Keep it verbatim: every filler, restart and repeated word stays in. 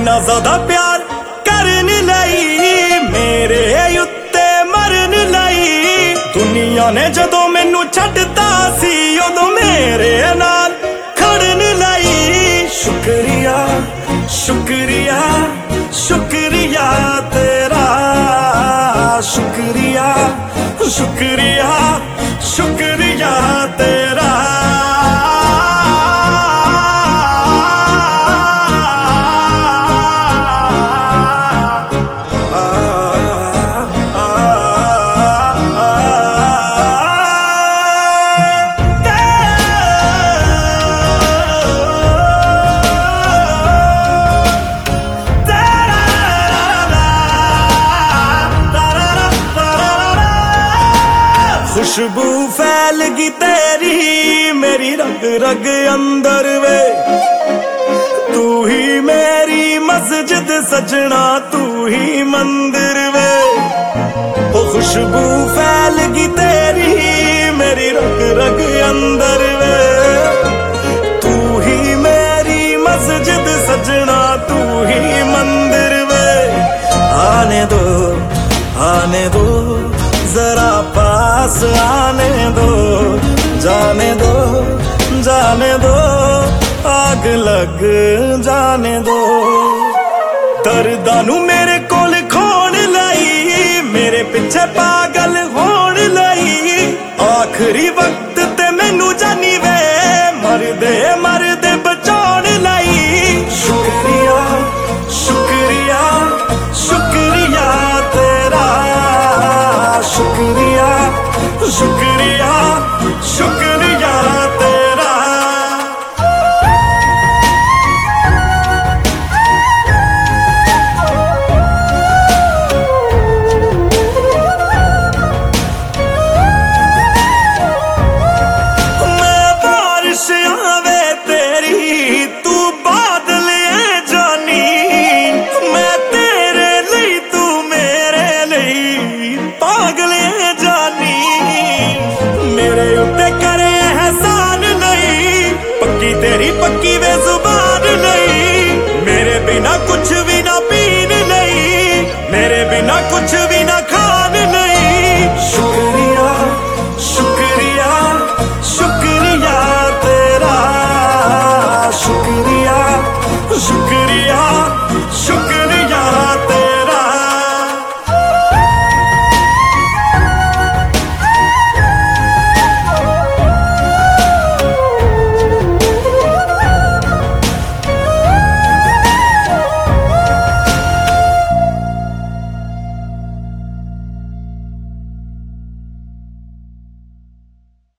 इन्ना ज्यादा प्यार करन लई मेरे उत्ते मरन लई। दुनिया ने जदों मैनू छड्डता सी उदों मेरे नाल खड़न लई। शुक्रिया शुक्रिया शुक्रिया तेरा, शुक्रिया शुक्रिया शुक्रिया तेरा। खुशबू फैल गई तेरी मेरी रग रग अंदर वे। तू ही मेरी मस्जिद सजना, तू ही मंदिर वे। ओ खुशबू फैल गई तेरी मेरी रग रग अंदर वे। तू ही मेरी मस्जिद सजना, तू ही मंदिर वे। आने दो आने दो जरा पास आने दो, जाने दो जाने दो आग लग जाने दो। दर्दां नू मेरे कोल खोण लई मेरे पिछे पागल होण लई। आखिरी वक्त ते मैनू जानी वे मर दे